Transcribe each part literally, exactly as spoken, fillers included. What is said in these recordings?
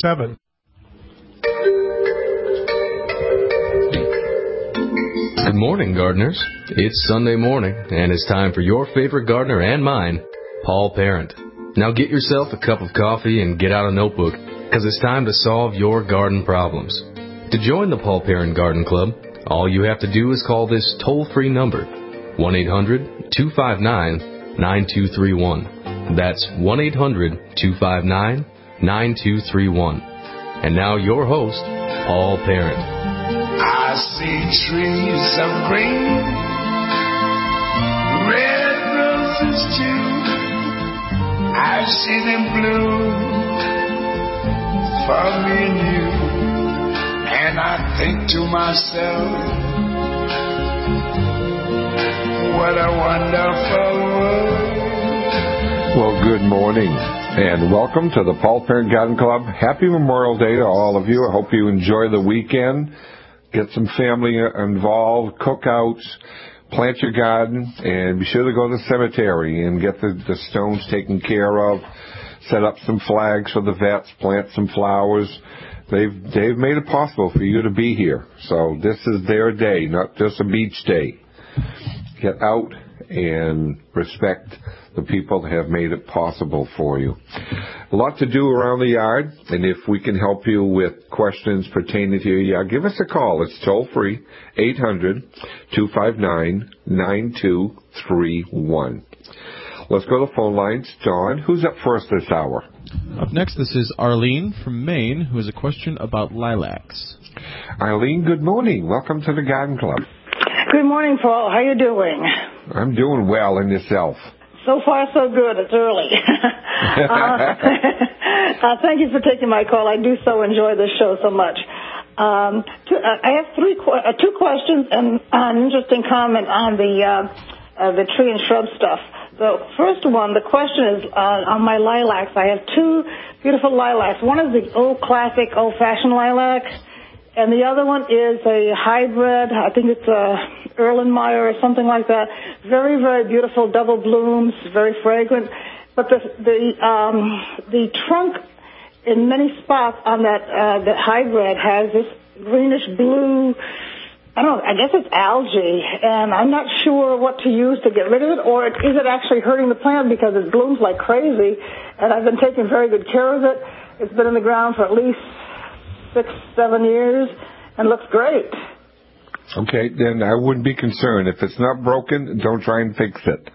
seven. Good morning, gardeners. It's Sunday morning, and it's time for your favorite gardener and mine, Paul Parent. Now get yourself a cup of coffee and get out a notebook, because it's time to solve your garden problems. To join the Paul Parent Garden Club, all you have to do is call this toll-free number, one eight hundred, two five nine, nine two three one. That's one eight hundred, two five nine, nine two three one. And now your host, Paul Parent. I see trees of green, red roses too. I see them bloom for me and you. And I think to myself, what a wonderful world. Well, good morning, and welcome to the Paul Parent Garden Club. Happy Memorial Day to all of you. I hope you enjoy the weekend. Get some family involved, cookouts, plant your garden, and be sure to go to the cemetery and get the, the stones taken care of. Set up some flags for the vets, plant some flowers. They've they've made it possible for you to be here. So this is their day, not just a beach day. Get out and respect the people that have made it possible for you. A lot to do around the yard, and if we can help you with questions pertaining to your yard, give us a call. It's toll-free, eight hundred, two five nine, nine two three one. Let's go to the phone lines. Dawn, who's up first this hour? Up next, this is Arlene from Maine, who has a question about lilacs. Arlene, good morning. Welcome to the Garden Club. Good morning, Paul. How you doing? I'm doing well, and yourself? So far, so good. It's early. uh, uh, thank you for taking my call. I do so enjoy this show so much. Um, two, uh, I have three, qu- uh, two questions and an interesting comment on the uh, uh, the tree and shrub stuff. The first one, the question is uh, on my lilacs. I have two beautiful lilacs. One is the old classic, old-fashioned lilac, and the other one is a hybrid. I think it's a Erlenmeyer or something like that. Very, very beautiful, double blooms, very fragrant. But the the um, the trunk in many spots on that uh, the hybrid has this greenish blue. I don't know, I guess it's algae, and I'm not sure what to use to get rid of it, or is it actually hurting the plant because it blooms like crazy, and I've been taking very good care of it. It's been in the ground for at least six, seven years, and looks great. Okay, then I wouldn't be concerned. If it's not broken, don't try and fix it.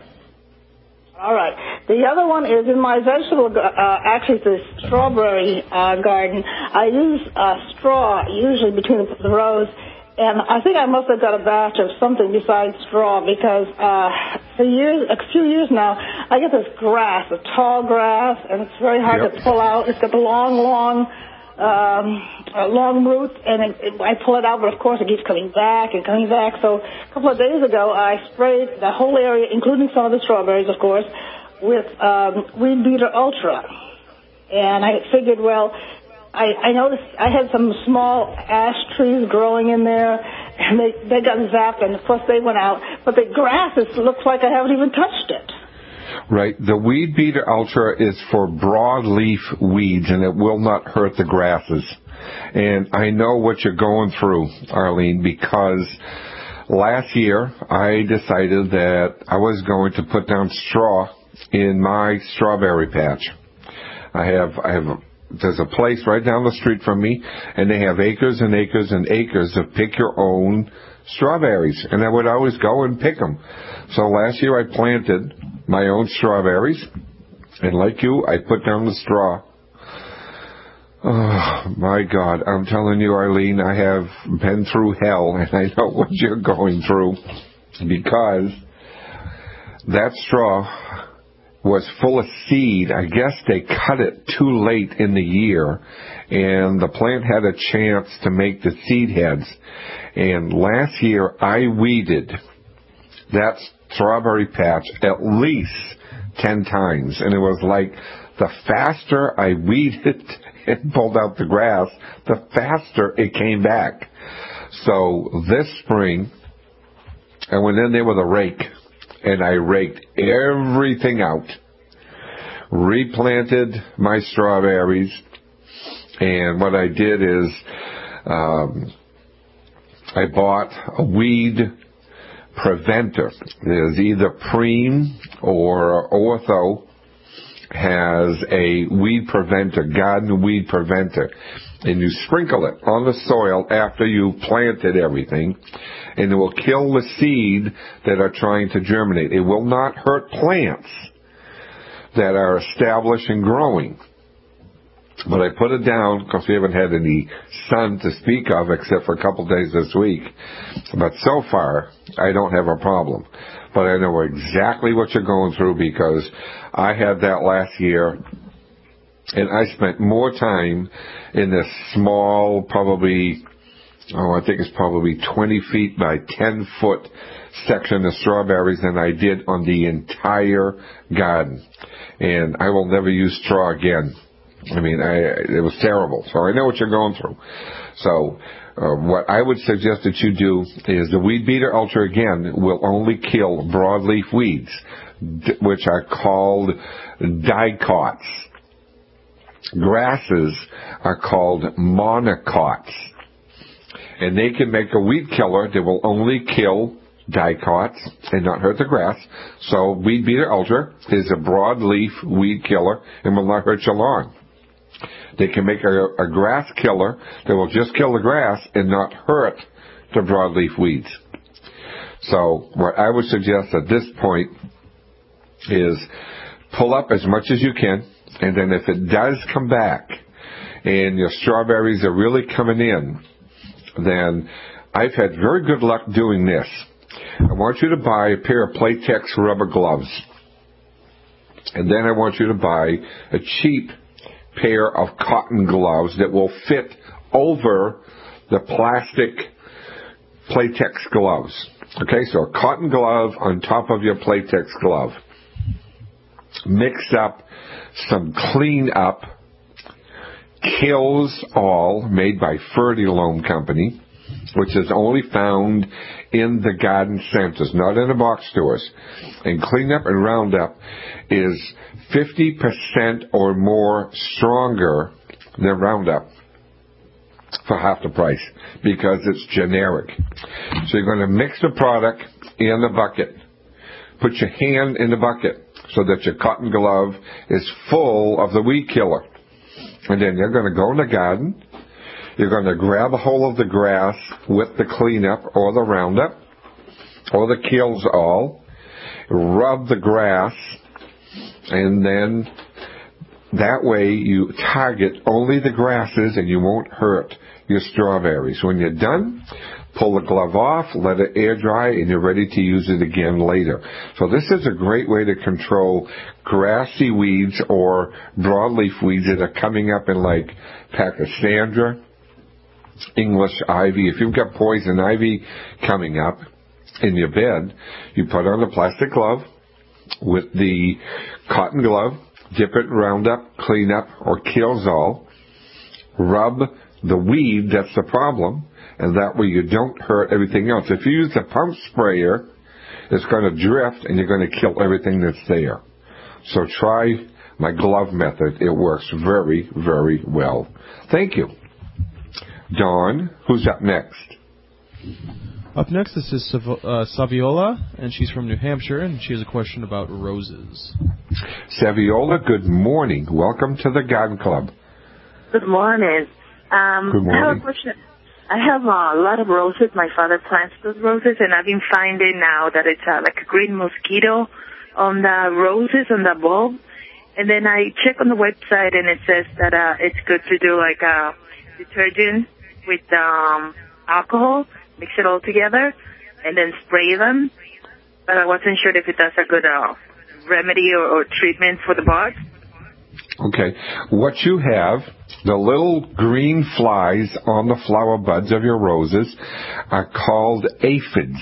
All right. The other one is in my vegetable, uh, actually the strawberry uh, garden. I use uh, straw usually between the rows. And I think I must have got a batch of something besides straw because uh, for years, a few years now, I get this grass, a tall grass, and it's very hard yep. to pull out. It's got the long, long, um, uh, long roots, and it, it, I pull it out, but of course it keeps coming back and coming back. So a couple of days ago, I sprayed the whole area, including some of the strawberries, of course, with um, Weed Beater Ultra. And I figured, well, I, I noticed I had some small ash trees growing in there, and they, they got zapped, and of course they went out. But the grass is, looks like I haven't even touched it. Right. The Weed Beater Ultra is for broadleaf weeds, and it will not hurt the grasses. And I know what you're going through, Arlene, because last year I decided that I was going to put down straw in my strawberry patch. I have I have. A, There's a place right down the street from me, and they have acres and acres and acres of pick-your-own strawberries, and I would always go and pick them. So last year I planted my own strawberries, and like you, I put down the straw. Oh, my God, I'm telling you, Arlene, I have been through hell, and I know what you're going through, because that straw was full of seed. I guess they cut it too late in the year, and the plant had a chance to make the seed heads. And last year, I weeded that strawberry patch at least ten times, and it was like the faster I weeded and pulled out the grass, the faster it came back. So this spring, I went in there with a rake, and I raked everything out, replanted my strawberries, And what I did is um, I bought a weed preventer. There's either Preen or Ortho has a weed preventer, garden weed preventer. And you sprinkle it on the soil after you've planted everything, and it will kill the seed that are trying to germinate. It will not hurt plants that are established and growing. But I put it down because we haven't had any sun to speak of except for a couple days this week. But so far, I don't have a problem. But I know exactly what you're going through because I had that last year, and I spent more time in this small, probably, oh, I think it's probably twenty feet by ten foot section of strawberries than I did on the entire garden. And I will never use straw again. I mean, I, it was terrible. So I know what you're going through. So uh, what I would suggest that you do is the Weed Beater Ultra, again, will only kill broadleaf weeds, d- which are called dicots. Grasses are called monocots. And they can make a weed killer that will only kill dicots and not hurt the grass. So Weed Beater Ultra is a broadleaf weed killer and will not hurt your lawn. They can make a, a grass killer that will just kill the grass and not hurt the broadleaf weeds. So what I would suggest at this point is pull up as much as you can, and then if it does come back and your strawberries are really coming in, then I've had very good luck doing this. I want you to buy a pair of Playtex rubber gloves, and then I want you to buy a cheap pair of cotton gloves that will fit over the plastic Playtex gloves. Okay, so a cotton glove on top of your Playtex glove. Mix up some Clean Up Kills All, made by Fertilome Company, which is only found in the garden centers, not in the box stores. And Clean Up and Roundup is fifty percent or more stronger than Roundup for half the price because it's generic. So you're going to mix the product in the bucket. Put your hand in the bucket so that your cotton glove is full of the weed killer. And then you're going to go in the garden. You're going to grab a hold of the grass with the Cleanup or the Roundup or the Kills All. Rub the grass, and then that way you target only the grasses and you won't hurt your strawberries. When you're done, pull the glove off, let it air dry, and you're ready to use it again later. So this is a great way to control grassy weeds or broadleaf weeds that are coming up in like Pachysandra, English ivy. If you've got poison ivy coming up in your bed, you put on a plastic glove with the cotton glove, dip it in Roundup, Clean Up, or Kills All. Rub the weed that's the problem, and that way you don't hurt everything else. If you use a pump sprayer, it's going to drift and you're going to kill everything that's there. So try my glove method. It works very, very well. Thank you. Dawn, who's up next? Up next, this is Sav- uh, Saviola, and she's from New Hampshire, and she has a question about roses. Saviola, good morning. Welcome to the Garden Club. Good morning. Um, good morning. I have a question. I have uh, a lot of roses. My father plants those roses, and I've been finding now that it's uh, like a green mosquito on the roses, on the bulb. And then I check on the website, and it says that uh, it's good to do like a detergent with um, alcohol, mix it all together, and then spray them. But I wasn't sure if it does a good uh, remedy or, or treatment for the bugs. Okay. What you have, the little green flies on the flower buds of your roses are called aphids.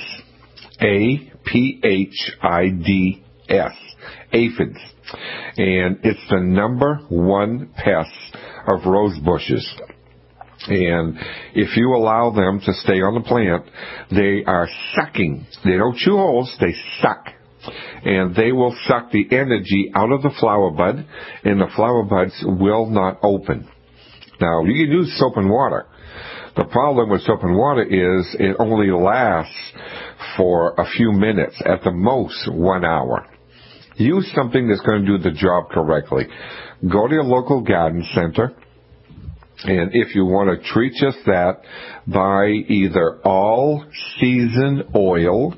A P H I D S. Aphids. And it's the number one pest of rose bushes. And if you allow them to stay on the plant, they are sucking. They don't chew holes, they suck. And they will suck the energy out of the flower bud, and the flower buds will not open. Now, you can use soap and water. The problem with soap and water is it only lasts for a few minutes, at the most one hour. Use something that's going to do the job correctly. Go to your local garden center, and if you want to treat just that, buy either all-season oil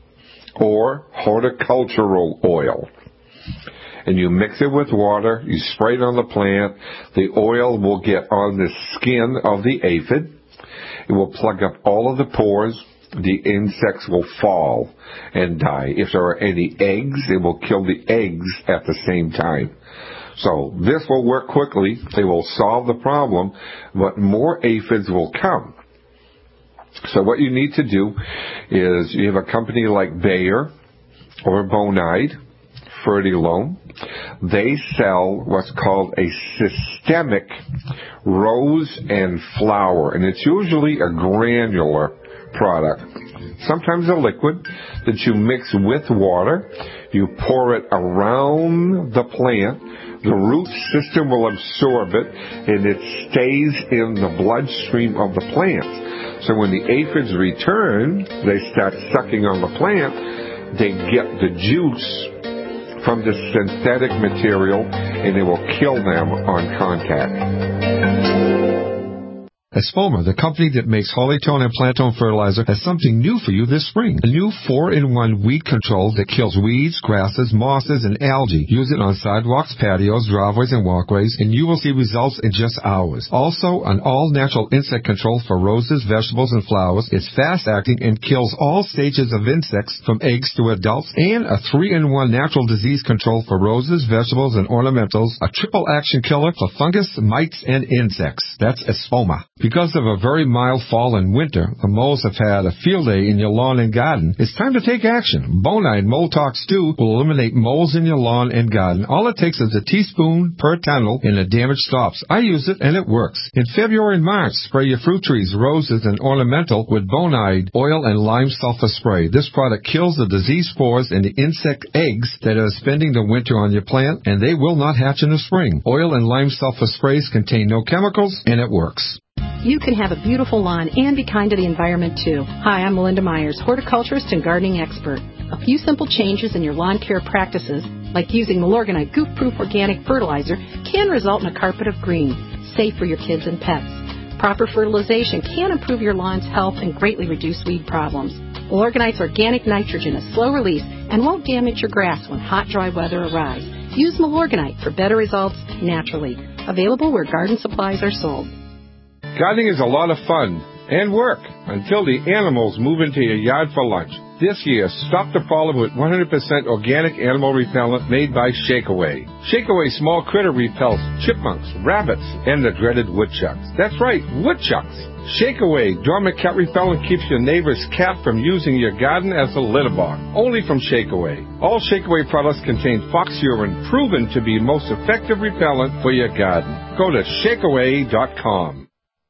or horticultural oil. And you mix it with water, you spray it on the plant, the oil will get on the skin of the aphid, it will plug up all of the pores, the insects will fall and die. If there are any eggs, it will kill the eggs at the same time. So this will work quickly, it will solve the problem, but more aphids will come. So what you need to do is you have a company like Bayer or Bonide, Fertilome. They sell what's called a systemic rose and flower, and it's usually a granular product, sometimes a liquid that you mix with water. You pour it around the plant. The root system will absorb it, and it stays in the bloodstream of the plant. So when the aphids return, they start sucking on the plant. They get the juice from the synthetic material, and it will kill them on contact. Espoma, the company that makes Hollytone and Plantone fertilizer, has something new for you this spring. A new four in one weed control that kills weeds, grasses, mosses, and algae. Use it on sidewalks, patios, driveways, and walkways, and you will see results in just hours. Also, an all-natural insect control for roses, vegetables, and flowers. It's fast-acting and kills all stages of insects from eggs to adults, and a three in one natural disease control for roses, vegetables, and ornamentals. A triple action killer for fungus, mites, and insects. That's Espoma. Because of a very mild fall and winter, the moles have had a field day in your lawn and garden. It's time to take action. Bonide Moletox Stew will eliminate moles in your lawn and garden. All it takes is a teaspoon per tunnel and the damage stops. I use it and it works. In February and March, spray your fruit trees, roses, and ornamental with Bonide oil and lime sulfur spray. This product kills the disease spores and the insect eggs that are spending the winter on your plant, and they will not hatch in the spring. Oil and lime sulfur sprays contain no chemicals, and it works. You can have a beautiful lawn and be kind to the environment, too. Hi, I'm Melinda Myers, horticulturist and gardening expert. A few simple changes in your lawn care practices, like using Milorganite Goof-Proof Organic Fertilizer, can result in a carpet of green, safe for your kids and pets. Proper fertilization can improve your lawn's health and greatly reduce weed problems. Milorganite's organic nitrogen is slow release and won't damage your grass when hot, dry weather arrives. Use Milorganite for better results naturally. Available where garden supplies are sold. Gardening is a lot of fun and work until the animals move into your yard for lunch. This year, stop the problem with one hundred percent organic animal repellent made by Shakeaway. Shakeaway small critter repels chipmunks, rabbits, and the dreaded woodchucks. That's right, woodchucks. Shakeaway dormant cat repellent keeps your neighbor's cat from using your garden as a litter box. Only from Shakeaway. All Shakeaway products contain fox urine, proven to be most effective repellent for your garden. Go to shakeaway dot com.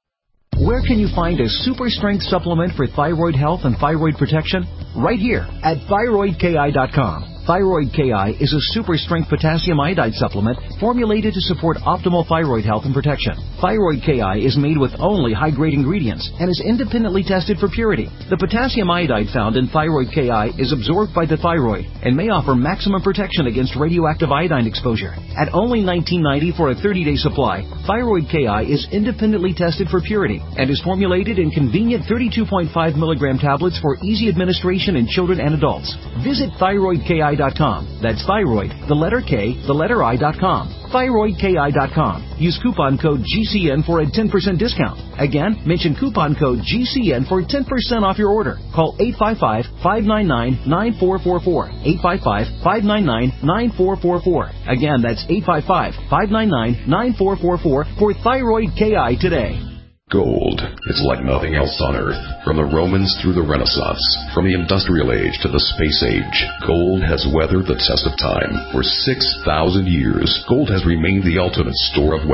Where can you find a super strength supplement for thyroid health and thyroid protection? Right here at thyroid K I dot com. Thyroid K I is a super strength potassium iodide supplement formulated to support optimal thyroid health and protection. Thyroid K I is made with only high-grade ingredients and is independently tested for purity. The potassium iodide found in Thyroid K I is absorbed by the thyroid and may offer maximum protection against radioactive iodine exposure. At only nineteen ninety dollars for a thirty-day supply, Thyroid K I is independently tested for purity and is formulated in convenient thirty-two point five milligram tablets for easy administration in children and adults. Visit thyroid K I dot com. That's thyroid, the letter K, the letter I dot com. thyroid K I dot com. Use coupon code G C N for a ten percent discount. Again, mention coupon code G C N for ten percent off your order. Call eight five five, five nine nine, nine four four four. eight five five, five nine nine, nine four four four. Again, that's eight five five, five nine nine, nine four four four for Thyroid K I today. Gold. It's like nothing else on Earth. From the Romans through the Renaissance, from the Industrial Age to the Space Age, gold has weathered the test of time. For six thousand years, gold has remained the ultimate store of wealth.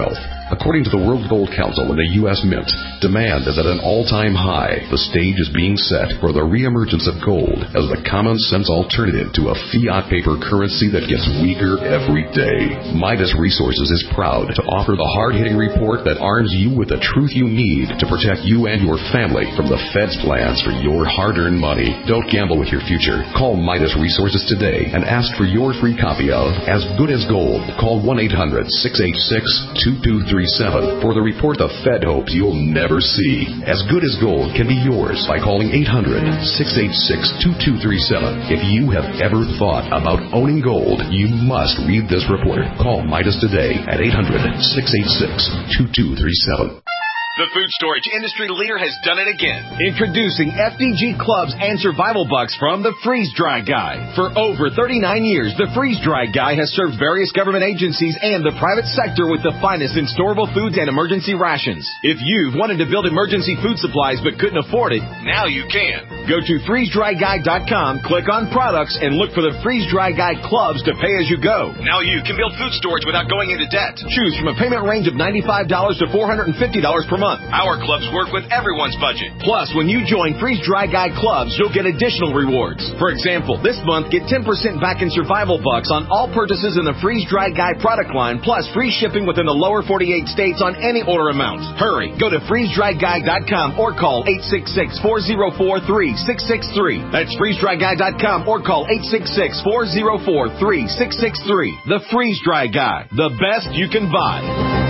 According to the World Gold Council and the U S Mint, demand is at an all-time high. The stage is being set for the reemergence of gold as the common-sense alternative to a fiat paper currency that gets weaker every day. Midas Resources is proud to offer the hard-hitting report that arms you with the truth you need to protect you and your family from the Fed's plans for your hard-earned money. Don't gamble with your future. Call Midas Resources today and ask for your free copy of As Good as Gold. Call one eight hundred, six eight six, two two three seven for the report the Fed hopes you'll never see. As Good as Gold can be yours by calling eight hundred, six eight six, two two three seven. If you have ever thought about owning gold, you must read this report. Call Midas today at eight hundred, six eight six, two two three seven. The food storage industry leader has done it again. Introducing F D G Clubs and Survival Bucks from the Freeze Dry Guy. For over thirty-nine years, the Freeze Dry Guy has served various government agencies and the private sector with the finest in storable foods and emergency rations. If you've wanted to build emergency food supplies but couldn't afford it, now you can. Go to freeze dry guy dot com, click on products, and look for the Freeze Dry Guy Clubs to pay as you go. Now you can build food storage without going into debt. Choose from a payment range of ninety-five dollars to four hundred fifty dollars per month. Our clubs work with everyone's budget. Plus, when you join Freeze Dry Guy Clubs, you'll get additional rewards. For example, this month, get ten percent back in Survival Bucks on all purchases in the Freeze Dry Guy product line, plus free shipping within the lower forty-eight states on any order amount. Hurry, go to freeze dry guy dot com or call eight six six, four zero four, three six six three. That's freeze dry guy dot com or call eight six six, four zero four, three six six three. The Freeze Dry Guy, the best you can buy.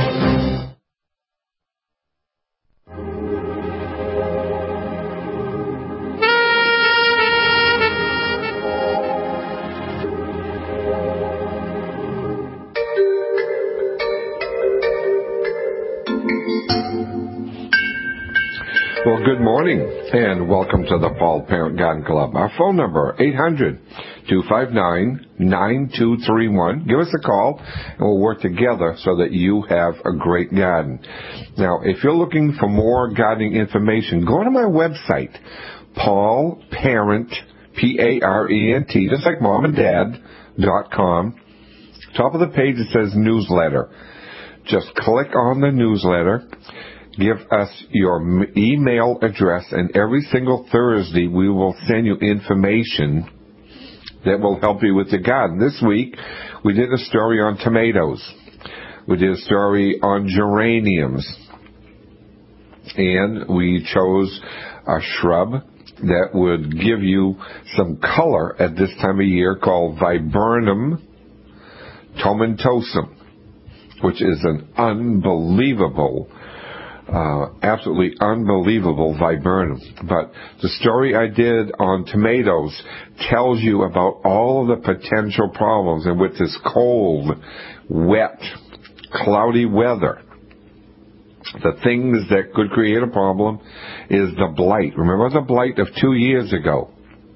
Well, good morning, and welcome to the Paul Parent Garden Club. Our phone number, eight hundred, two five nine, nine two three one. Give us a call, and we'll work together so that you have a great garden. Now, if you're looking for more gardening information, go to my website, Paul Parent, P A R E N T, just like mom and dad, dot com. Top of the page, it says newsletter. Just click on the newsletter. Give us your email address, and every single Thursday we will send you information that will help you with the garden. This week we did a story on tomatoes. We did a story on geraniums. And we chose a shrub that would give you some color at this time of year called Viburnum tomentosum, which is an unbelievable Uh, absolutely unbelievable viburnum. But the story I did on tomatoes tells you about all of the potential problems, and with this cold, wet, cloudy weather, the things that could create a problem is the blight. Remember the blight of two years ago?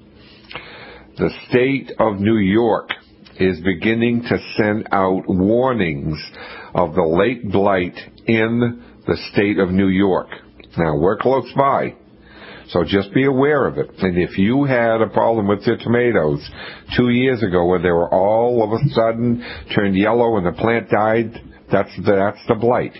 The state of New York is beginning to send out warnings of the late blight in the state of New York. Now, we're close by, so just be aware of it. And if you had a problem with your tomatoes two years ago where they were all of a sudden turned yellow and the plant died, that's the, that's the blight.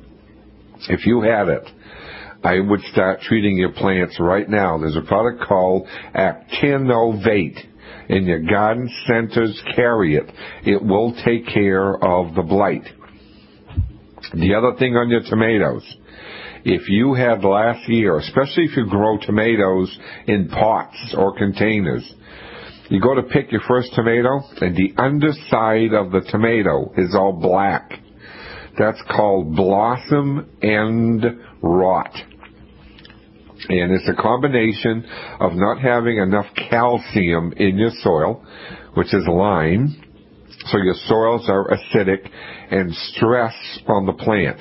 If you had it, I would start treating your plants right now. There's a product called Actinovate. In your garden centers, carry it. It will take care of the blight. The other thing on your tomatoes, if you had last year, especially if you grow tomatoes in pots or containers, you go to pick your first tomato and the underside of the tomato is all black. That's called blossom end rot. And it's a combination of not having enough calcium in your soil, which is lime. So your soils are acidic, and stress on the plant.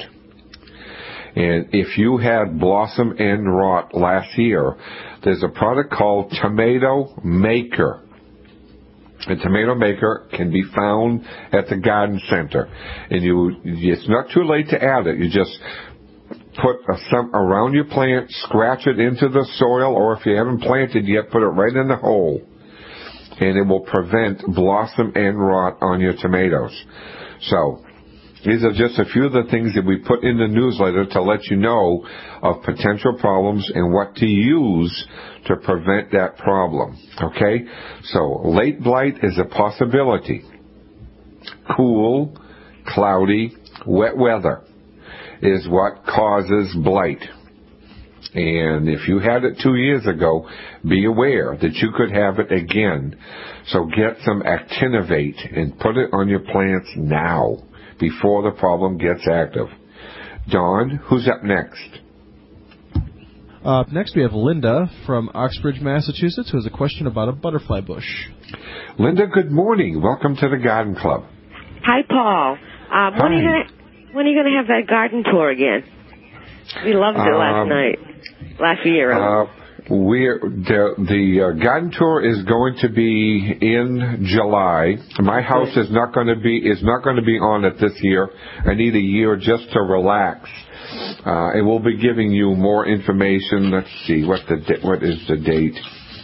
And if you had blossom end rot last year, there's a product called Tomato Maker. And Tomato Maker can be found at the garden center. And you, it's not too late to add it. You just put a, some around your plant, scratch it into the soil, or if you haven't planted yet, put it right in the hole. And it will prevent blossom end rot on your tomatoes. So, These are just a few of the things that we put in the newsletter to let you know of potential problems and what to use to prevent that problem. Okay? So, late blight is a possibility. Cool, cloudy, wet weather is what causes blight. And if you had it two years ago, be aware that you could have it again. So get some Actinovate and put it on your plants now, before the problem gets active. Don, who's up next? Uh, up next we have Linda from Oxbridge, Massachusetts, who has a question about a butterfly bush. Linda, good morning. Welcome to the Garden Club. Hi, Paul. Uh, when, Hi. Are you gonna, when are you going to have that garden tour again? We loved it last Um, night, last year. Uh, we're, the the uh, garden tour is going to be in July. My house is not going to be is not going to be on it this year. I need a year just to relax. Uh, and we'll be giving you more information. Let's see what the what is the date.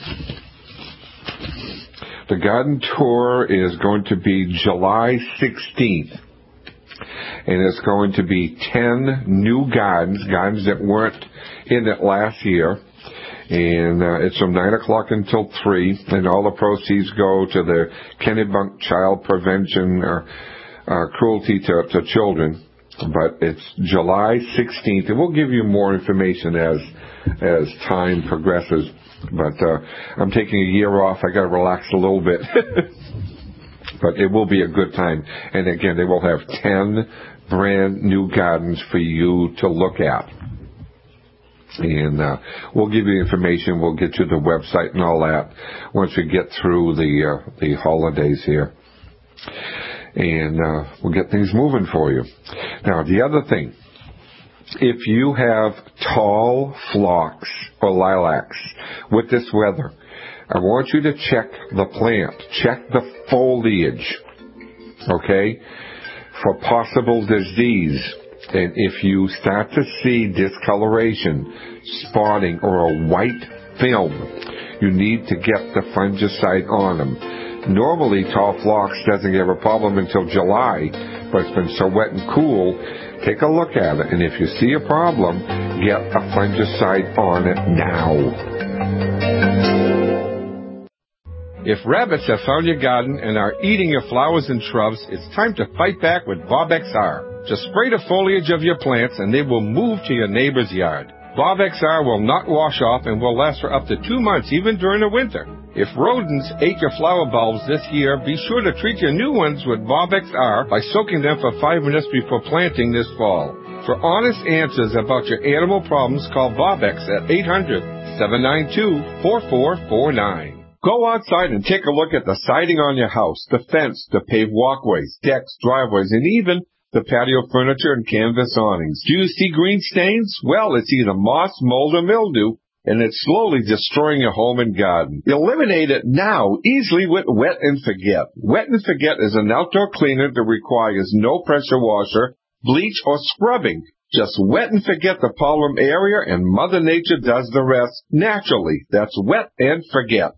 The garden tour is going to be July sixteenth. And it's going to be ten new gardens, gardens that weren't in it last year. And uh, it's from nine o'clock until three, and all the proceeds go to the Kennebunk Child Prevention or uh, Cruelty to, to Children. But it's July sixteenth, and we'll give you more information as as time progresses. But uh, I'm taking a year off. I got to relax a little bit. But it will be a good time. And again, they will have ten brand new gardens for you to look at. And uh, we'll give you information. We'll get you the website and all that once we get through the uh, the holidays here. And uh, we'll get things moving for you. Now, the other thing, if you have tall phlox or lilacs with this weather, I want you to check the plant. Check the foliage, okay, for possible disease. And if you start to see discoloration, spotting, or a white film, you need to get the fungicide on them. Normally, tall phlox doesn't have a problem until July, but it's been so wet and cool. Take a look at it, and if you see a problem, get a fungicide on it now. If rabbits have found your garden and are eating your flowers and shrubs, it's time to fight back with Bob X R. Just spray the foliage of your plants and they will move to your neighbor's yard. Bob X R will not wash off and will last for up to two months, even during the winter. If rodents ate your flower bulbs this year, be sure to treat your new ones with Bob X R by soaking them for five minutes before planting this fall. For honest answers about your animal problems, call Bob X at eight hundred, seven nine two, four four four nine. Go outside and take a look at the siding on your house, the fence, the paved walkways, decks, driveways, and even the patio furniture and canvas awnings. Do you see green stains? Well, it's either moss, mold, or mildew, and it's slowly destroying your home and garden. Eliminate it now, easily with Wet and Forget. Wet and Forget is an outdoor cleaner that requires no pressure washer, bleach, or scrubbing. Just wet and forget the problem area, and Mother Nature does the rest naturally. That's Wet and Forget.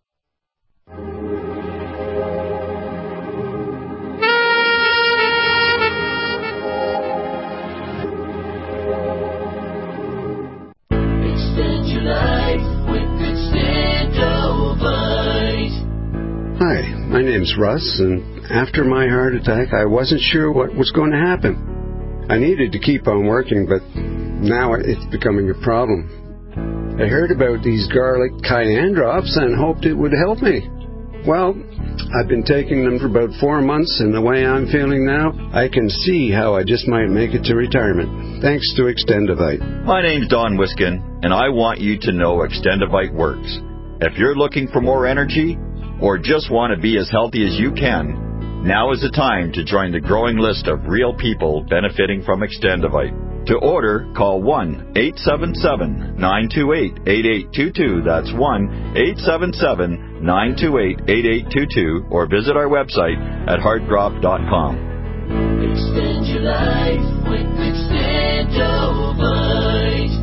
Extend your life with Extendovite. Hi, my name's Russ, and after my heart attack, I wasn't sure what was going to happen. I needed to keep on working, but now it's becoming a problem. I heard about these garlic cayenne drops and hoped it would help me. Well, I've been taking them for about four months, and the way I'm feeling now, I can see how I just might make it to retirement. Thanks to Extendovite. My name's Don Wiskin, and I want you to know Extendovite works. If you're looking for more energy, or just want to be as healthy as you can, now is the time to join the growing list of real people benefiting from Extendovite. To order, call one eight seven seven, nine two eight, eight eight two two. That's one eight seven seven, nine two eight, eight eight two two, or visit our website at heartdrop dot com. Extend your life with Extendovite.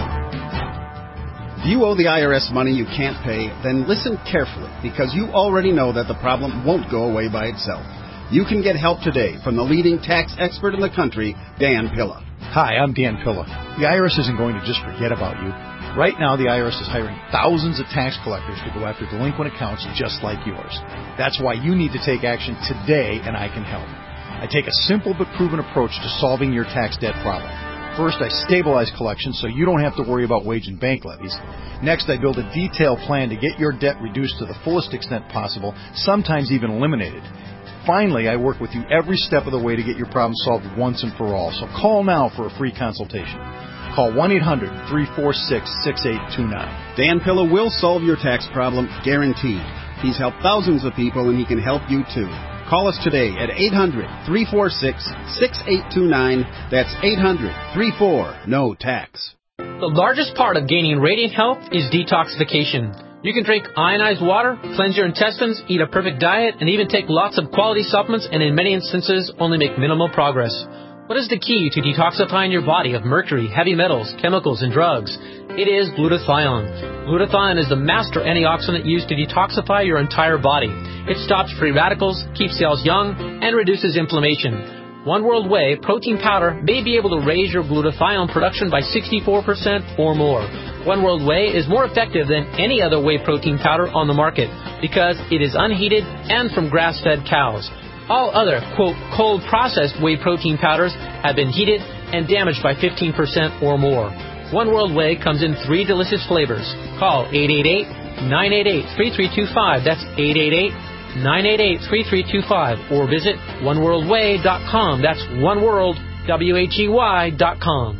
If you owe the I R S money you can't pay, then listen carefully, because you already know that the problem won't go away by itself. You can get help today from the leading tax expert in the country, Dan Pilla. Hi, I'm Dan Pilla. The I R S isn't going to just forget about you. Right now, the I R S is hiring thousands of tax collectors to go after delinquent accounts just like yours. That's why you need to take action today, and I can help. I take a simple but proven approach to solving your tax debt problem. First, I stabilize collections so you don't have to worry about wage and bank levies. Next, I build a detailed plan to get your debt reduced to the fullest extent possible, sometimes even eliminated. Finally, I work with you every step of the way to get your problem solved once and for all. So call now for a free consultation. Call one eight hundred, three four six, six eight two nine. Dan Pilla will solve your tax problem, guaranteed. He's helped thousands of people, and he can help you too. Call us today at eight hundred, three four six, six eight two nine. That's eight hundred, three four, N O tax. The largest part of gaining radiant health is detoxification. You can drink ionized water, cleanse your intestines, eat a perfect diet, and even take lots of quality supplements, and in many instances only make minimal progress. What is the key to detoxifying your body of mercury, heavy metals, chemicals, and drugs? It is glutathione. Glutathione is the master antioxidant used to detoxify your entire body. It stops free radicals, keeps cells young, and reduces inflammation. One World Whey protein powder may be able to raise your glutathione production by sixty-four percent or more. One World Whey is more effective than any other whey protein powder on the market because it is unheated and from grass-fed cows. All other, quote, cold-processed whey protein powders have been heated and damaged by fifteen percent or more. One World Whey comes in three delicious flavors. Call eight eight eight, nine eight eight, three three two five. That's eight eight eight, nine eight eight, three three two five. Or visit one world way dot com. That's oneworld, W H E Y dot com.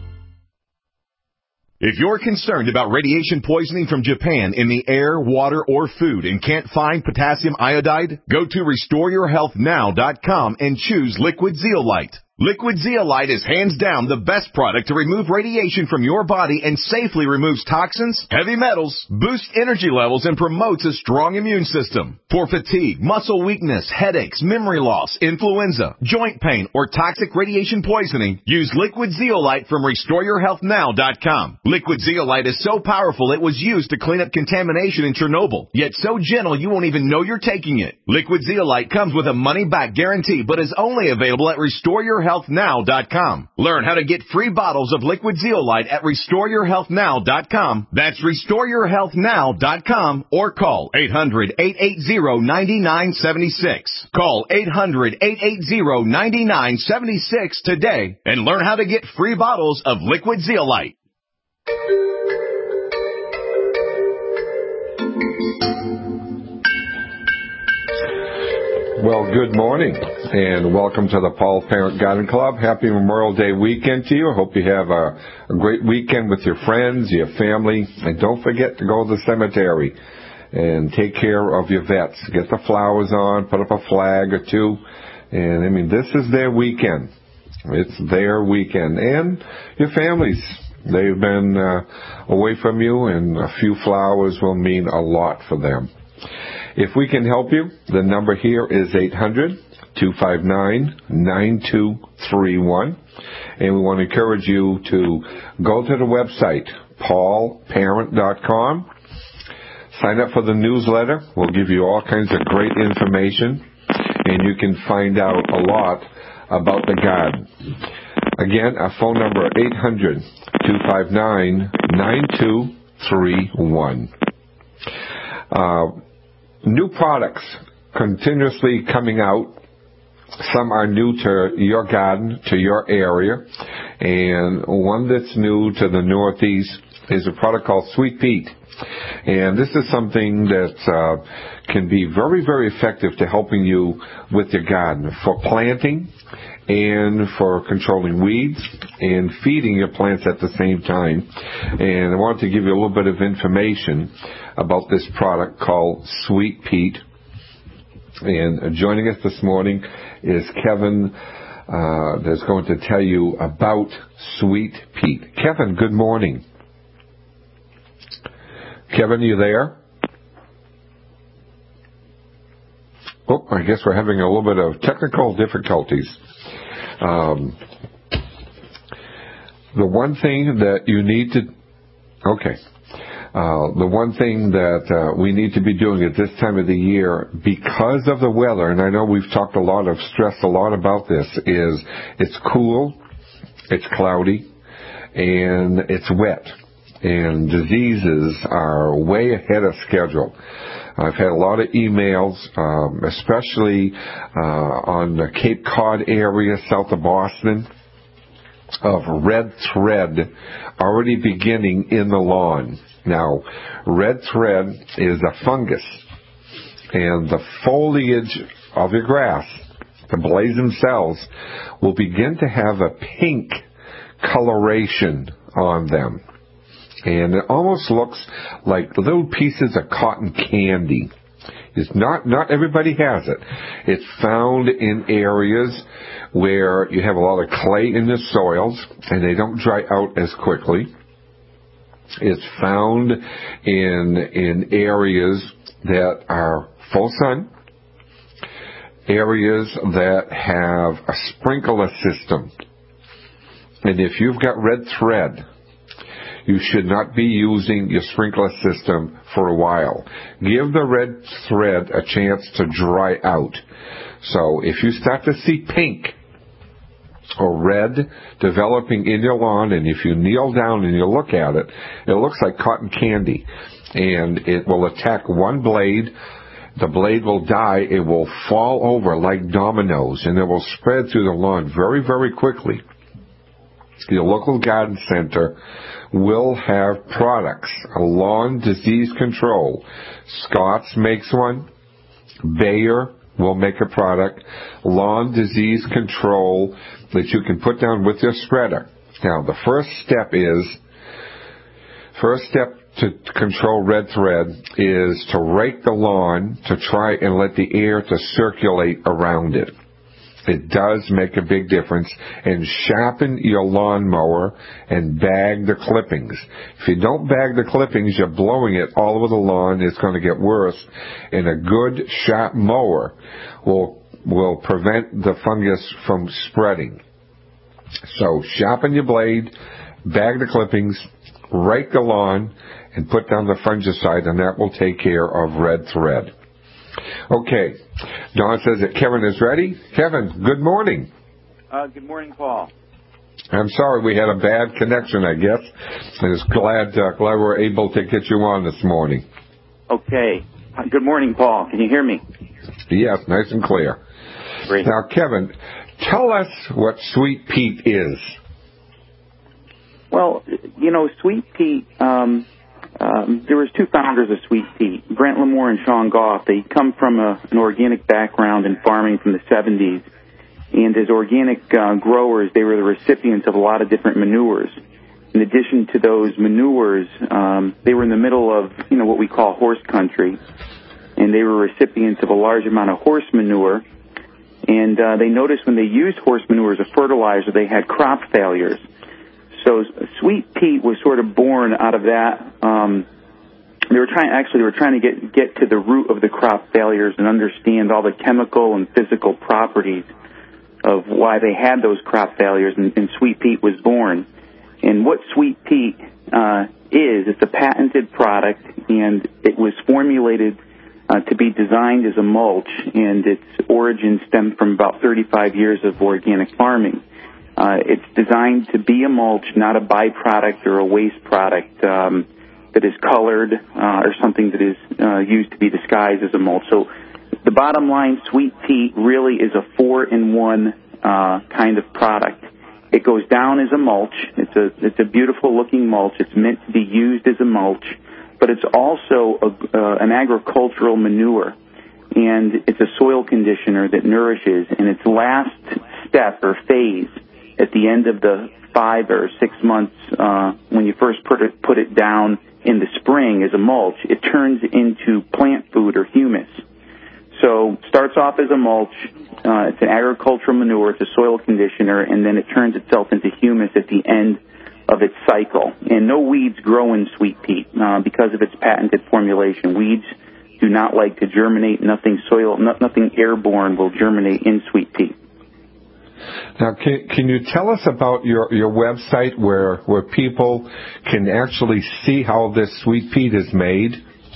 If you're concerned about radiation poisoning from Japan in the air, water, or food and can't find potassium iodide, go to restore your health now dot com and choose Liquid Zeolite. Liquid Zeolite is hands down the best product to remove radiation from your body and safely removes toxins, heavy metals, boosts energy levels, and promotes a strong immune system. For fatigue, muscle weakness, headaches, memory loss, influenza, joint pain, or toxic radiation poisoning, use Liquid Zeolite from restore your health now dot com. Liquid Zeolite is so powerful it was used to clean up contamination in Chernobyl, yet so gentle you won't even know you're taking it. Liquid Zeolite comes with a money-back guarantee, but is only available at restore your health now dot com. Learn how to get free bottles of Liquid Zeolite at restore your health now dot com. That's restore your health now dot com or call eight hundred, eight eight zero, nine nine seven six. Call eight hundred, eight eight zero, nine nine seven six today and learn how to get free bottles of Liquid Zeolite. Well, good morning, and welcome to the Paul Parent Garden Club. Happy Memorial Day weekend to you. I hope you have a, a great weekend with your friends, your family, and don't forget to go to the cemetery and take care of your vets. Get the flowers on, put up a flag or two, and I mean, this is their weekend. It's their weekend, and your families. They've been uh, away from you, and a few flowers will mean a lot for them. If we can help you, the number here is eight hundred, two five nine, nine two three one. And we want to encourage you to go to the website, paul parent dot com. Sign up for the newsletter. We'll give you all kinds of great information, and you can find out a lot about the garden. Again, our phone number, eight hundred, two five nine, nine two three one. Uh, new products continuously coming out. Some are new to your garden, to your area. And one that's new to the Northeast is a product called Sweet Peat. And this is something that uh, can be very, very effective to helping you with your garden for planting and for controlling weeds and feeding your plants at the same time. And I wanted to give you a little bit of information about this product called Sweet Peat. And joining us this morning is Kevin uh, that's going to tell you about Sweet Peat. Kevin, good morning. Kevin, you there? Oh, I guess we're having a little bit of technical difficulties. Um, the one thing that you need to... Okay. Uh, the one thing that uh, we need to be doing at this time of the year, because of the weather, and I know we've talked a lot, I've stressed a lot about this, is it's cool, it's cloudy, and it's wet. And diseases are way ahead of schedule. I've had a lot of emails, um, especially uh, on the Cape Cod area south of Boston, of red thread already beginning in the lawn. Now, red thread is a fungus, and the foliage of your grass, the blades themselves, will begin to have a pink coloration on them. And it almost looks like little pieces of cotton candy. It's not, not everybody has it. It's found in areas where you have a lot of clay in the soils and they don't dry out as quickly. It's found in, in areas that are full sun, areas that have a sprinkler system. And if you've got red thread, you should not be using your sprinkler system for a while. Give the red thread a chance to dry out. So if you start to see pink or red developing in your lawn, and if you kneel down and you look at it, it looks like cotton candy. And it will attack one blade. The blade will die. It will fall over like dominoes, and it will spread through the lawn very, very quickly. Your local garden center will have products, a lawn disease control. Scott's makes one. Bayer will make a product, lawn disease control, that you can put down with your spreader. Now, the first step is, first step to control red thread is to rake the lawn to try and let the air to circulate around it. It does make a big difference. And sharpen your lawnmower and bag the clippings. If you don't bag the clippings, you're blowing it all over the lawn. It's going to get worse. And a good sharp mower will will prevent the fungus from spreading. So sharpen your blade, bag the clippings, rake the lawn, and put down the fungicide, and that will take care of red thread. Okay, Don says that Kevin is ready. Kevin, good morning. Uh, good morning, Paul. I'm sorry we had a bad connection, I guess. I was glad, uh, glad we were able to get you on this morning. Okay. Good morning, Paul. Can you hear me? Yes, nice and clear. Great. Now, Kevin, tell us what sweet peat is. Well, you know, sweet peat, um, um, there was two founders of sweet peat, Brent Lamore and Sean Goff. They come from a, an organic background in farming from the seventies. And as organic uh, growers, they were the recipients of a lot of different manures. In addition to those manures, um, they were in the middle of, you know, what we call horse country. And they were recipients of a large amount of horse manure. And uh, they noticed when they used horse manure as a fertilizer, they had crop failures. So sweet peat was sort of born out of that. Um, they were trying, actually, they were trying to get get to the root of the crop failures and understand all the chemical and physical properties of why they had those crop failures, and, and sweet peat was born. And what sweet peat uh, is, it's a patented product, and it was formulated uh, to be designed as a mulch, and its origin stemmed from about thirty-five years of organic farming. Uh, it's designed to be a mulch, not a byproduct or a waste product um, that is colored uh, or something that is uh, used to be disguised as a mulch. So the bottom line, sweet peat really is a four-in-one uh, kind of product. It goes down as a mulch. It's a it's a beautiful-looking mulch. It's meant to be used as a mulch, but it's also a, uh, an agricultural manure, and it's a soil conditioner that nourishes. And its last step or phase at the end of the five or six months uh, when you first put it put it down in the spring as a mulch, it turns into plant food or humus. So starts off as a mulch. Uh, it's an agricultural manure. It's a soil conditioner, and then it turns itself into humus at the end of its cycle. And no weeds grow in sweet peat uh, because of its patented formulation. Weeds do not like to germinate. Nothing soil, no, nothing airborne will germinate in sweet peat. Now, can, can you tell us about your, your website where where people can actually see how this sweet peat is made?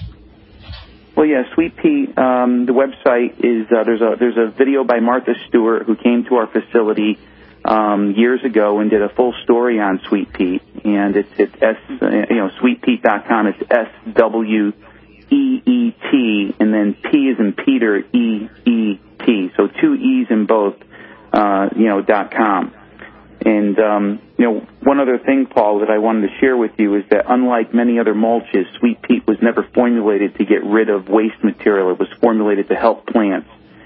Well, yeah, Sweet Peat. Um, the website is uh, there's a there's a video by Martha Stewart who came to our facility um, years ago and did a full story on Sweet Peat, and it's it's s uh, you know sweet peat dot com. It's S W E E T, and then P is in Peter, E E T. So two E's in both, uh, you know, dot com. And, um, you know, one other thing, Paul, that I wanted to share with you is that unlike many other mulches, Sweet Peat was never formulated to get rid of waste material. It was formulated to help plants.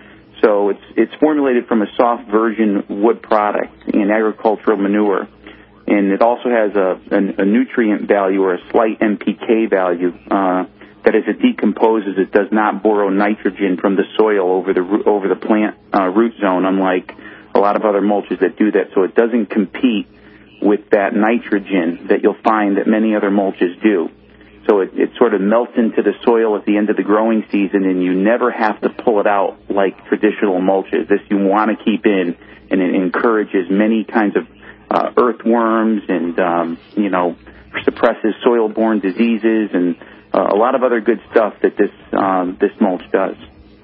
So it's it's formulated from a soft virgin wood product and agricultural manure. And it also has a, a, a nutrient value or a slight N P K value uh, that as it decomposes, it does not borrow nitrogen from the soil over the over the plant uh, root zone, unlike a lot of other mulches that do that. So it doesn't compete with that nitrogen that you'll find that many other mulches do. So it, it sort of melts into the soil at the end of the growing season, and you never have to pull it out like traditional mulches. This you want to keep in, and it encourages many kinds of uh, earthworms and, um, you know, suppresses soil-borne diseases and uh, a lot of other good stuff that this um, this mulch does.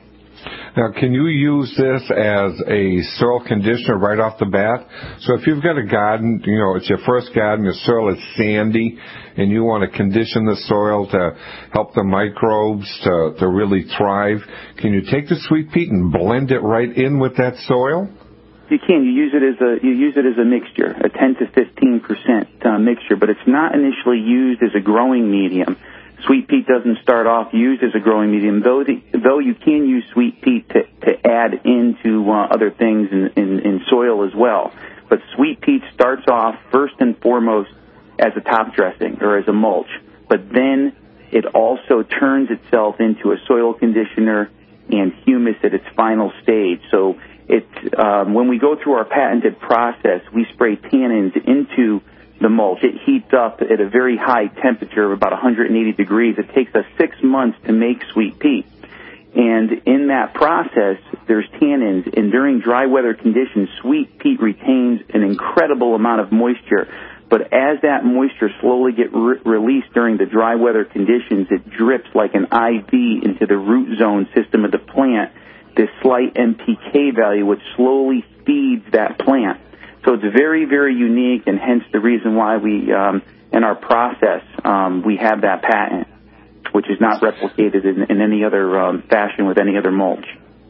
Now, can you use this as a soil conditioner right off the bat? So if you've got a garden, you know, it's your first garden, your soil is sandy, and you want to condition the soil to help the microbes to, to really thrive, can you take the sweet peat and blend it right in with that soil? You can. You use it as a you use it as a mixture, a ten to fifteen percent uh, mixture, but it's not initially used as a growing medium. Sweet peat doesn't start off used as a growing medium, though the, though you can use sweet peat to, to add into uh, other things in, in, in soil as well. But sweet peat starts off first and foremost as a top dressing or as a mulch, but then it also turns itself into a soil conditioner and humus at its final stage. So it, um, when we go through our patented process, we spray tannins into the mulch. It heats up at a very high temperature of about one hundred eighty degrees. It takes us six months to make sweet peat. And in that process, there's tannins, and during dry weather conditions, sweet peat retains an incredible amount of moisture. But as that moisture slowly gets re- released during the dry weather conditions, it drips like an I V into the root zone system of the plant, this slight N P K value, which slowly feeds that plant. So it's very, very unique, and hence the reason why we, um, in our process, um, we have that patent, which is not replicated in, in any other um, fashion with any other mulch.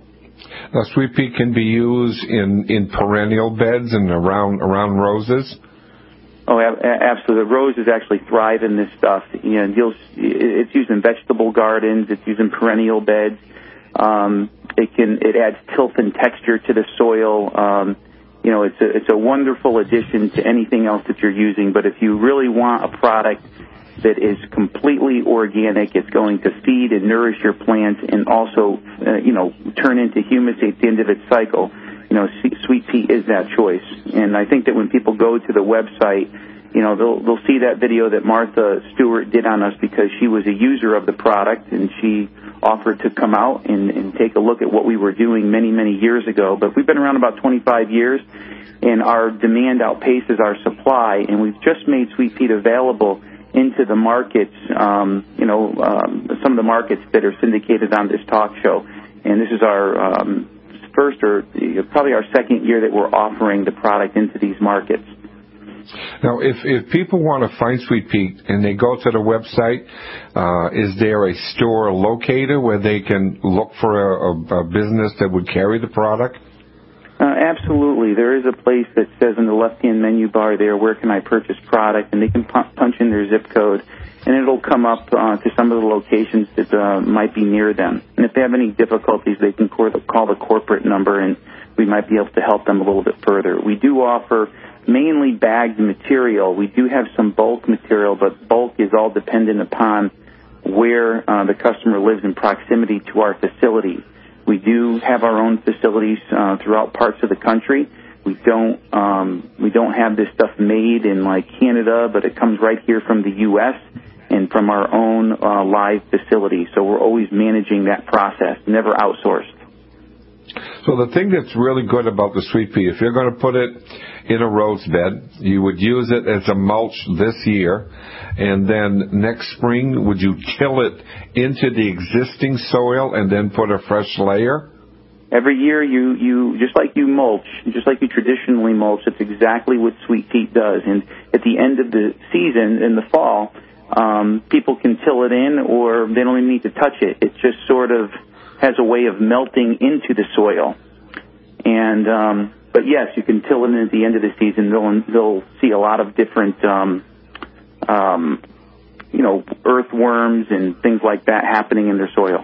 Now, sweet peat can be used in, in perennial beds and around around roses. Oh, absolutely. The roses actually thrive in this stuff. You know, you'll, it's used in vegetable gardens. It's used in perennial beds. Um, it can it adds tilth and texture to the soil. Um, You know, it's a, it's a wonderful addition to anything else that you're using. But if you really want a product that is completely organic, it's going to feed and nourish your plants and also, uh, you know, turn into humus at the end of its cycle, you know, sweet peat is that choice. And I think that when people go to the website, you know, they'll, they'll see that video that Martha Stewart did on us because she was a user of the product, and she offered to come out and, and take a look at what we were doing many, many years ago. But we've been around about twenty-five years, and our demand outpaces our supply, and we've just made sweet peat available into the markets, um, you know, um, some of the markets that are syndicated on this talk show. And this is our um, first or probably our second year that we're offering the product into these markets. Now, if, if people want to find sweet peat and they go to the website, uh, is there a store located where they can look for a, a, a business that would carry the product? Uh, absolutely. There is a place that says in the left-hand menu bar there, where can I purchase product, and they can pu- punch in their zip code, and it'll come up uh, to some of the locations that uh, might be near them. And if they have any difficulties, they can call the, call the corporate number, and we might be able to help them a little bit further. We do offer mainly bagged material. We do have some bulk material, but bulk is all dependent upon where uh, the customer lives in proximity to our facility. We do have our own facilities uh, throughout parts of the country. We don't um, we don't have this stuff made in like Canada, but it comes right here from the U S and from our own uh, live facility. So we're always managing that process, never outsourced. So the thing that's really good about the sweet pea, if you're going to put it in a rose bed, you would use it as a mulch this year, and then next spring, would you till it into the existing soil and then put a fresh layer? Every year, you, you just like you mulch, just like you traditionally mulch, that's exactly what sweet peat does. And at the end of the season, in the fall, um, people can till it in, or they don't even need to touch it. It just sort of has a way of melting into the soil. And um, but yes, you can till it in at the end of the season. They'll they'll see a lot of different, um, um, you know, earthworms and things like that happening in their soil.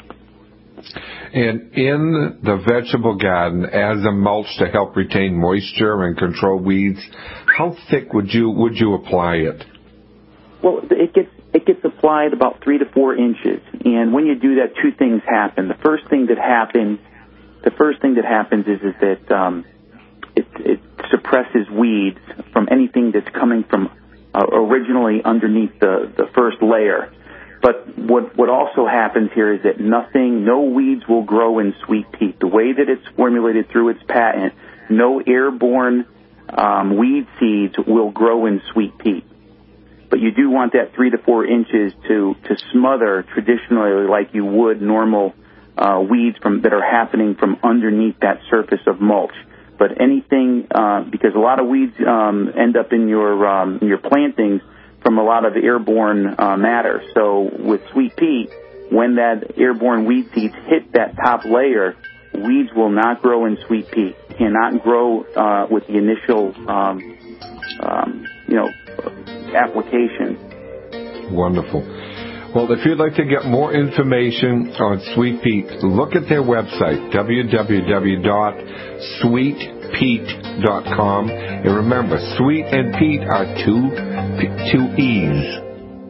And in the vegetable garden, as a mulch to help retain moisture and control weeds, how thick would you would you apply it? Well, it gets it gets applied about three to four inches, and when you do that, two things happen. The first thing that happens, the first thing that happens is is that um, it, it suppresses weeds from anything that's coming from uh, originally underneath the the first layer. But what what also happens here is that nothing, no weeds will grow in sweet peat. The way that it's formulated through its patent, no airborne um, weed seeds will grow in sweet peat. But you do want that three to four inches to, to smother traditionally like you would normal uh, weeds from that are happening from underneath that surface of mulch. But anything, uh, because a lot of weeds um, end up in your um, in your plantings from a lot of airborne uh, matter. So with sweet peat, when that airborne weed seeds hit that top layer, weeds will not grow in sweet peat, cannot grow uh, with the initial, um, um, you know, application. Wonderful. Well, if you'd like to get more information on sweet peat, look at their website, w w w dot sweet peat dot com. And remember, sweet and peat are two, two E's.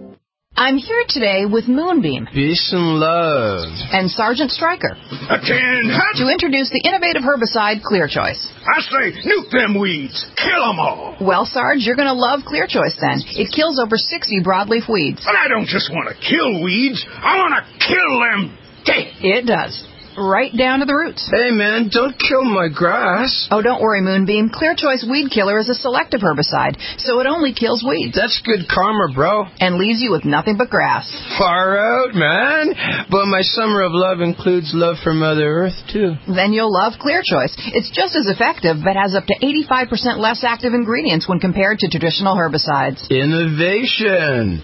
I'm here today with Moonbeam. Peace and love. And Sergeant Stryker. Attend. To introduce the innovative herbicide Clear Choice. I say, nuke them weeds. Kill them all. Well, Sarge, you're going to love Clear Choice then. It kills over sixty broadleaf weeds. But I don't just want to kill weeds. I want to kill them dead. It does. Right down to the roots. Hey, man, don't kill my grass. Oh, don't worry, Moonbeam. Clear Choice Weed Killer is a selective herbicide, so it only kills weeds. That's good karma, bro. And leaves you with nothing but grass. Far out, man. But my summer of love includes love for Mother Earth, too. Then you'll love Clear Choice. It's just as effective, but has up to eighty-five percent less active ingredients when compared to traditional herbicides. Innovation.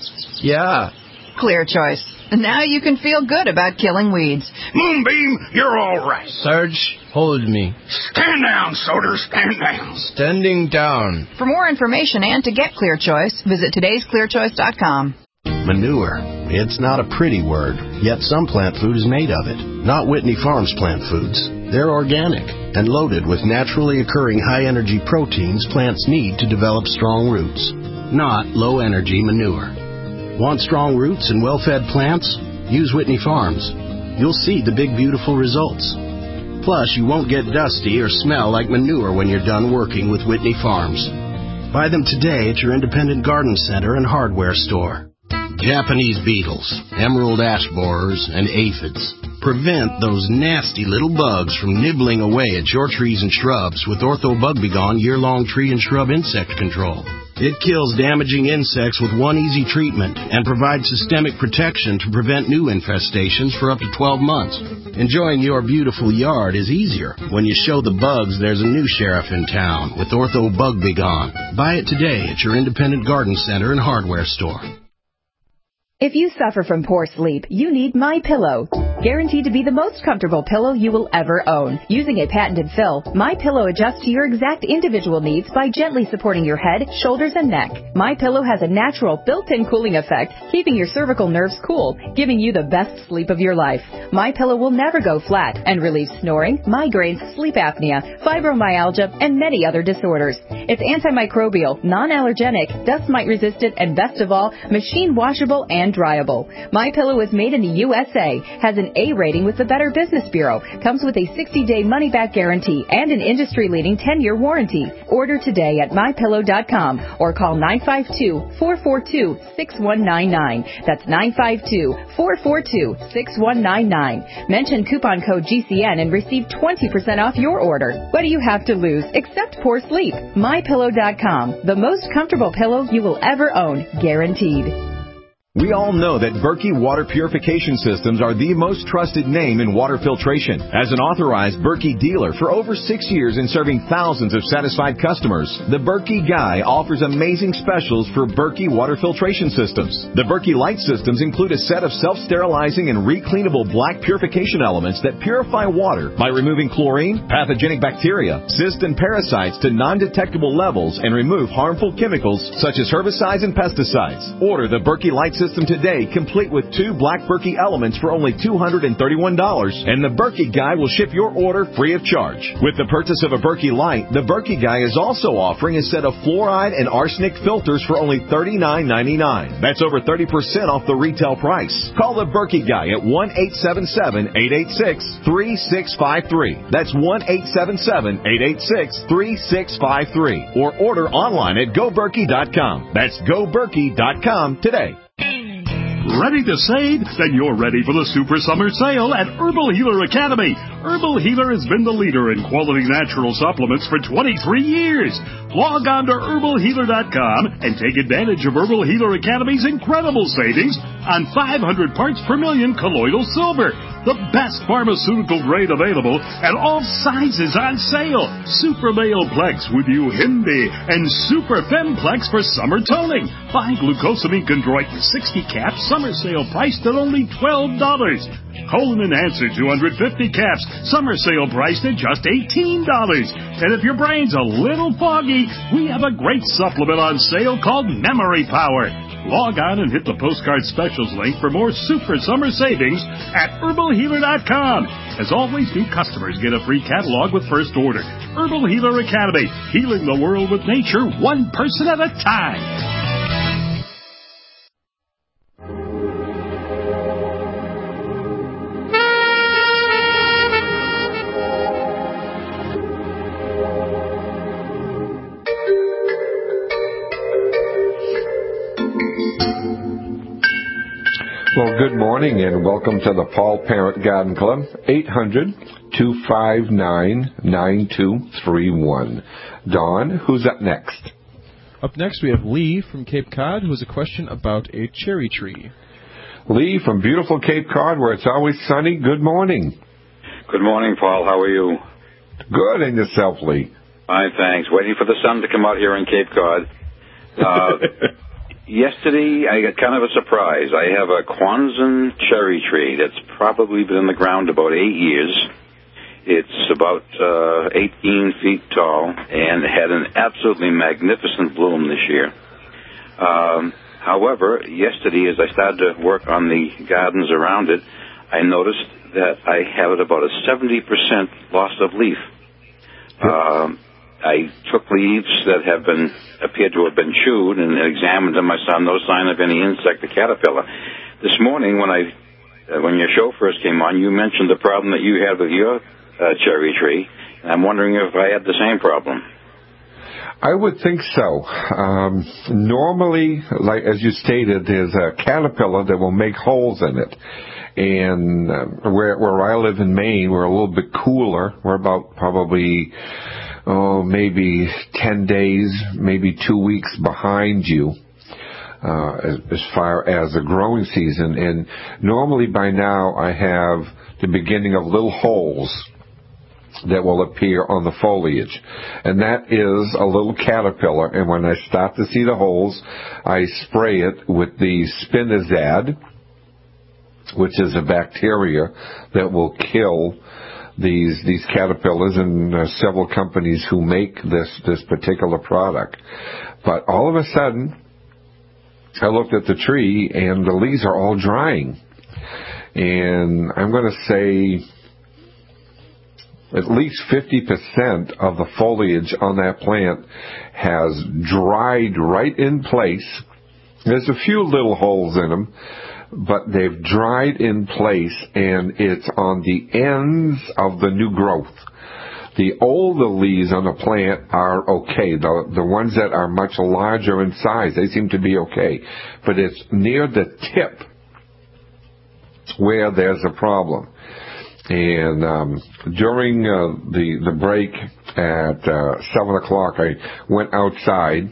Yeah. Clear Choice. Now you can feel good about killing weeds. Moonbeam, you're all right. Sarge, hold me. Stand down, Soder, stand down. Standing down. For more information and to get Clear Choice, visit todays clear choice dot com. Manure. It's not a pretty word, yet some plant food is made of it. Not Whitney Farms plant foods. They're organic and loaded with naturally occurring high-energy proteins plants need to develop strong roots. Not low-energy manure. Want strong roots and well-fed plants? Use Whitney Farms. You'll see the big, beautiful results. Plus, you won't get dusty or smell like manure when you're done working with Whitney Farms. Buy them today at your independent garden center and hardware store. Japanese beetles, emerald ash borers, and aphids. Prevent those nasty little bugs from nibbling away at your trees and shrubs with Ortho Bug B Gone year-long tree and shrub insect control. It kills damaging insects with one easy treatment and provides systemic protection to prevent new infestations for up to twelve months. Enjoying your beautiful yard is easier when you show the bugs there's a new sheriff in town with Ortho Bug B Gone. Buy it today at your independent garden center and hardware store. If you suffer from poor sleep, you need MyPillow. Guaranteed to be the most comfortable pillow you will ever own. Using a patented fill, MyPillow adjusts to your exact individual needs by gently supporting your head, shoulders, and neck. MyPillow has a natural built-in cooling effect, keeping your cervical nerves cool, giving you the best sleep of your life. MyPillow will never go flat and relieves snoring, migraines, sleep apnea, fibromyalgia, and many other disorders. It's antimicrobial, non-allergenic, dust mite resistant, and best of all, machine washable and dryable. MyPillow is made in the U S A, has an A rating with the Better Business Bureau. Comes with a sixty-day money-back guarantee and an industry-leading ten-year warranty. Order today at my pillow dot com or call nine five two, four four two, six one nine nine. That's nine five two, four four two, six one nine nine. Mention coupon code G C N and receive twenty percent off your order. What do you have to lose except poor sleep? my pillow dot com, the most comfortable pillow you will ever own, guaranteed. We all know that Berkey Water Purification Systems are the most trusted name in water filtration. As an authorized Berkey dealer for over six years and serving thousands of satisfied customers, the Berkey Guy offers amazing specials for Berkey Water Filtration Systems. The Berkey Light Systems include a set of self-sterilizing and recleanable black purification elements that purify water by removing chlorine, pathogenic bacteria, cysts, and parasites to non-detectable levels and remove harmful chemicals such as herbicides and pesticides. Order the Berkey Light System today, complete with two black Berkey elements for only two hundred thirty-one dollars, and the Berkey Guy will ship your order free of charge. With the purchase of a Berkey Light, the Berkey Guy is also offering a set of fluoride and arsenic filters for only thirty-nine ninety-nine. That's over thirty percent off the retail price. Call the Berkey Guy at one eight seven seven, eight eight six, three six five three. That's one eight seven seven, eight eight six, three six five three. Or order online at go berkey dot com. That's go berkey dot com today. Ready to save? Then you're ready for the Super Summer Sale at Herbal Healer Academy. Herbal Healer has been the leader in quality natural supplements for twenty-three years. Log on to herbal healer dot com and take advantage of Herbal Healer Academy's incredible savings on five hundred parts per million colloidal silver, the best pharmaceutical grade available, and all sizes on sale. Super Male Plex with Uhindi and Super Femplex for summer toning. Buy glucosamine chondroitin sixty caps, summer sale priced at only twelve dollars. Colon Enhancer two hundred fifty caps, summer sale priced at just eighteen dollars. And if your brain's a little foggy, we have a great supplement on sale called Memory Power. Log on and hit the postcard specials link for more super summer savings at herbal healer dot com. As always, new customers get a free catalog with first order. Herbal Healer Academy, healing the world with nature one person at a time. Well, good morning and welcome to the Paul Parent Garden Club, eight hundred, two five nine, nine two three one. Dawn, who's up next? Up next we have Lee from Cape Cod, who has a question about a cherry tree. Lee from beautiful Cape Cod, where it's always sunny. Good morning. Good morning, Paul. How are you? Good, and yourself, Lee? Fine, thanks. Waiting for the sun to come out here in Cape Cod. Uh, yesterday, I got kind of a surprise. I have a Quonset cherry tree that's probably been in the ground about eight years. It's about uh, eighteen feet tall and had an absolutely magnificent bloom this year. Um, however, yesterday, as I started to work on the gardens around it, I noticed that I have it about a seventy percent loss of leaf. Um, I took leaves that have been appeared to have been chewed and examined them. I saw no sign of any insect or caterpillar. This morning, when I uh, when your show first came on, you mentioned the problem that you had with your uh, cherry tree. And I'm wondering if I had the same problem. I would think so. Um, normally, like as you stated, there's a caterpillar that will make holes in it. And uh, where where I live in Maine, we're a little bit cooler. We're about probably, oh, maybe ten days, maybe two weeks behind you uh, as, as far as the growing season. And normally by now I have the beginning of little holes that will appear on the foliage. And that is a little caterpillar. And when I start to see the holes, I spray it with the Spinosad, which is a bacteria that will kill these these caterpillars, and uh, several companies who make this this particular product. But all of a sudden, I looked at the tree, and the leaves are all drying. And I'm going to say at least fifty percent of the foliage on that plant has dried right in place. There's a few little holes in them, but they've dried in place, and it's on the ends of the new growth. The older leaves on the plant are okay. The, the ones that are much larger in size, they seem to be okay. But it's near the tip where there's a problem. And um, during uh, the, the break at uh, seven o'clock, I went outside.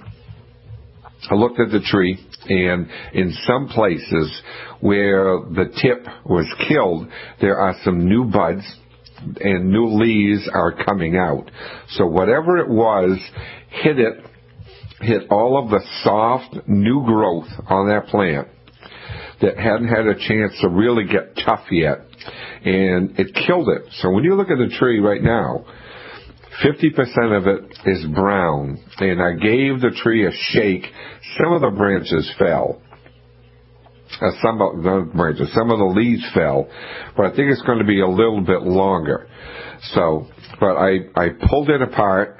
I looked at the tree, and in some places where the tip was killed, there are some new buds, and new leaves are coming out. So whatever it was hit it, hit all of the soft new growth on that plant that hadn't had a chance to really get tough yet, and it killed it. So when you look at the tree right now, fifty percent of it is brown, and I gave the tree a shake. Some of the branches fell. Uh, some of the branches, some of the leaves fell, but I think it's going to be a little bit longer. So, but I, I pulled it apart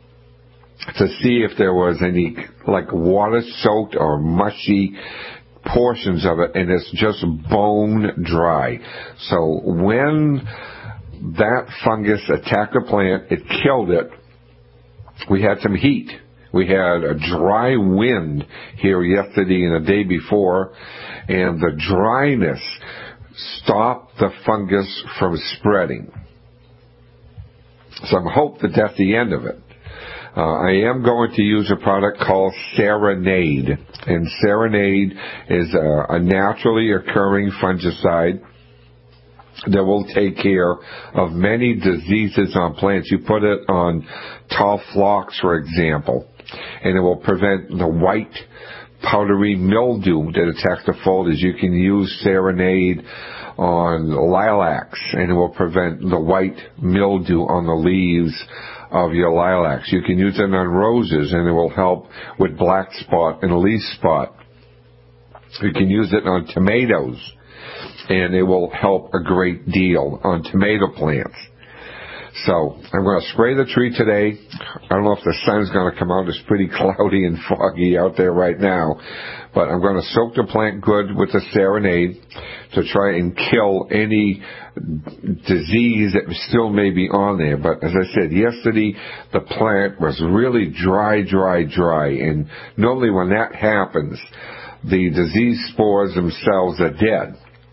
to see if there was any like water-soaked or mushy portions of it, and it's just bone dry. So when that fungus attacked the plant, it killed it. We had some heat. We had a dry wind here yesterday and the day before, and the dryness stopped the fungus from spreading. So I hope that that's the end of it. Uh, I am going to use a product called Serenade, and Serenade is a, a naturally occurring fungicide that will take care of many diseases on plants. You put it on tall phlox, for example, and it will prevent the white powdery mildew that attacks the foliage. You can use Serenade on lilacs, and it will prevent the white mildew on the leaves of your lilacs. You can use it on roses, and it will help with black spot and leaf spot. You can use it on tomatoes, and it will help a great deal on tomato plants. So I'm going to spray the tree today. I don't know if the sun's going to come out. It's pretty cloudy and foggy out there right now. But I'm going to soak the plant good with the Serenade to try and kill any disease that still may be on there. But as I said, yesterday the plant was really dry, dry, dry. And normally when that happens, the disease spores themselves are dead.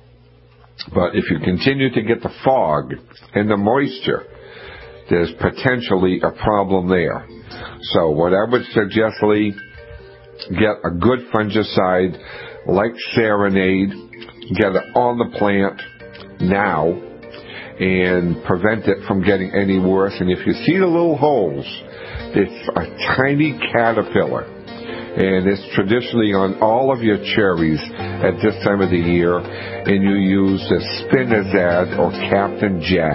But if you continue to get the fog and the moisture, there's potentially a problem there. So what I would suggest, Lee, get a good fungicide like Serenade, get it on the plant now, and prevent it from getting any worse. And if you see the little holes, it's a tiny caterpillar. And it's traditionally on all of your cherries at this time of the year, and you use the Spinazad or Captain Jack.